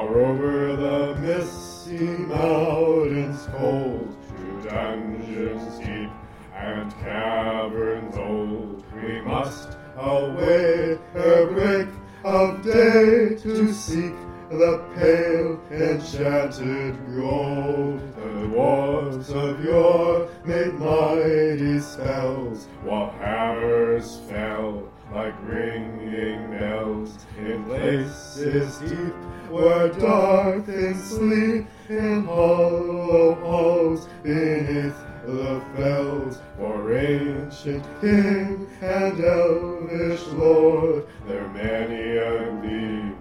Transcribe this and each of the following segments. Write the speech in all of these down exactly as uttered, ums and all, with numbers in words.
far over the misty mountains cold, to dungeons deep and caverns old, we must away ere break of day to seek the pale enchanted gold. The dwarves of yore made mighty spells, while hammers fell like ringing bells in places deep where dark things sleep, in hollow halls beneath the fells. For ancient king and elvish lord, there many a gleaming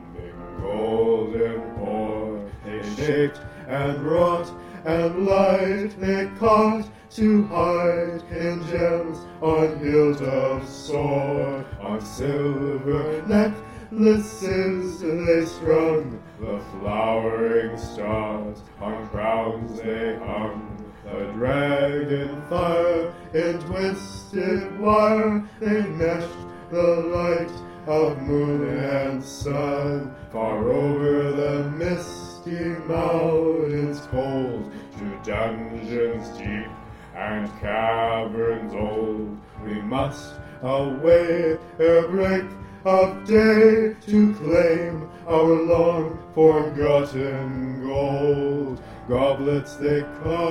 golden hoard they shaped and wrought, and light they caught to hide in gems on hilt of sword. On silver necklaces they strung the flowering stars, on crowns they hung the dragon fire. In twisted wire they meshed the light of moon and sun. Far over the misty mountains cold, to dungeons deep and caverns old, we must away ere break of day to claim our long forgotten gold. Goblets they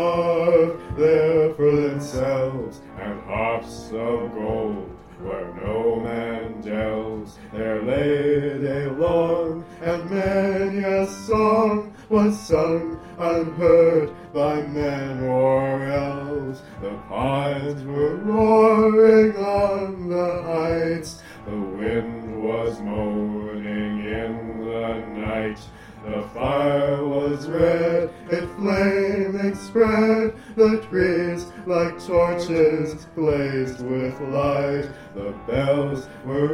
carve there for themselves, and harps of gold where no man delves. There lay they long, and many a song was sung unheard by men or elves. The pines were roaring on the heights, the wind was moaning in the night. The fire was red, it flaming spread, the trees like torches blazed with light. The bells were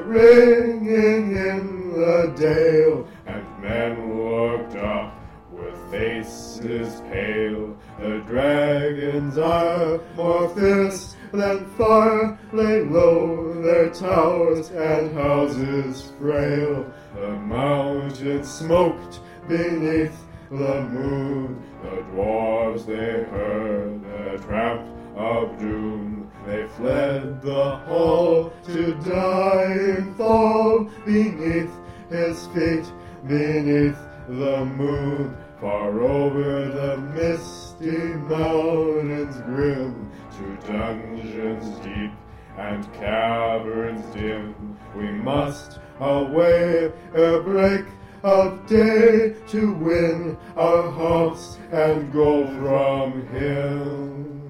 ringing in the dale, and men looked up with faces pale. The dragons are more fierce than fire, lay low their towers and houses frail. The mountains smoked beneath the moon, the dwarves they heard the tramp of doom. They fled the hall to die in fall beneath his feet, beneath the moon. Far over the misty mountains grim, to dungeons deep and caverns dim, we must away ere break of day to win our hearts and go from him.